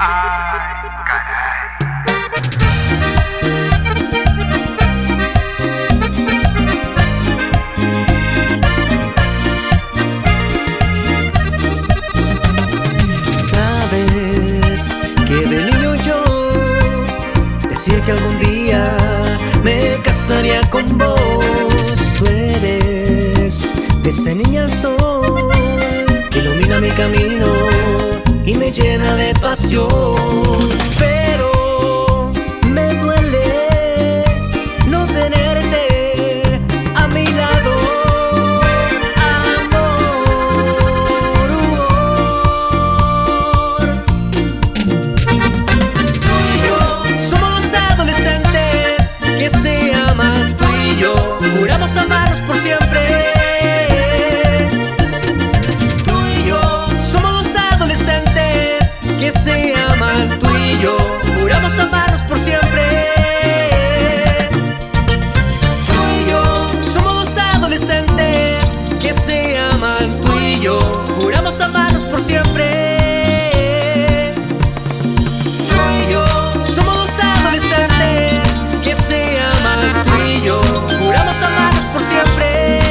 Ay, caray. Sabes que de niño yo decía que algún día me casaría con vos. Tú eres de ese niño al sol que ilumina mi camino y me llena de pasión. Pero me duele no tenerte a mi lado, amor. Tú y yo somos dos adolescentes que se aman. Tú y yo juramos amarnos por siempre. Que se aman, tú y yo juramos amarnos por siempre. Tú y yo somos dos adolescentes que se aman, tú y yo juramos amarnos por siempre. Tú y yo somos dos adolescentes que se aman, tú y yo juramos amarnos por siempre.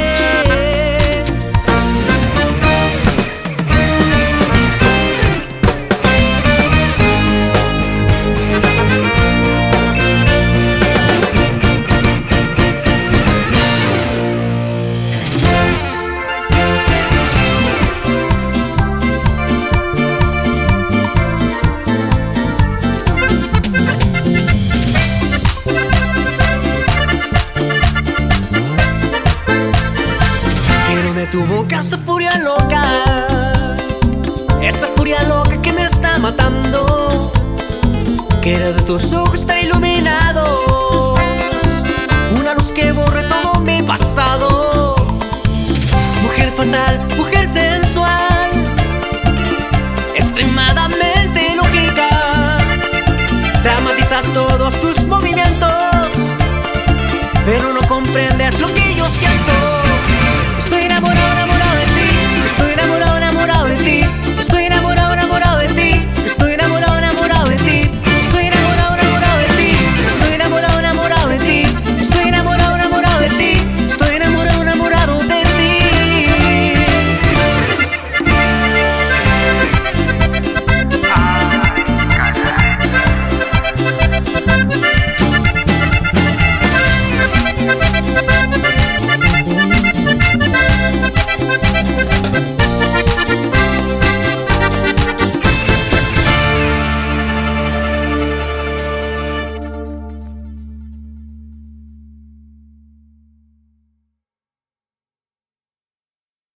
Tu boca, esa furia loca, esa furia loca que me está matando. Quiero de tus ojos estar iluminados, una luz que borre todo mi pasado. Mujer fatal, mujer sensual, extremadamente lógica. Dramatizas todos tus movimientos, pero no comprendes lo que yo siento.